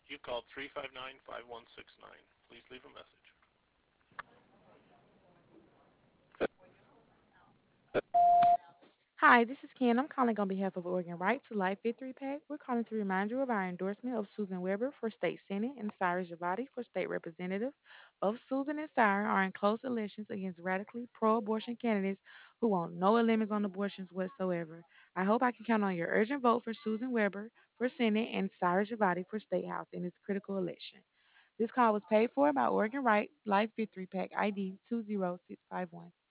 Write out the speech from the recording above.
You called 359-5169. Please leave a message. Hi, this is Ken. I'm calling on behalf of Oregon Right to Life Victory PAC. We're calling to remind you of our endorsement of Susan Weber for State Senate and Cyrus Javati for State Representative. Both Susan and Cyrus are in close elections against radically pro abortion candidates who want no limits on abortions whatsoever. I hope I can count on your urgent vote for Susan Weber for Senate and Cyrus Javati for State House in this critical election. This call was paid for by Oregon Right Life Victory PAC ID 20651.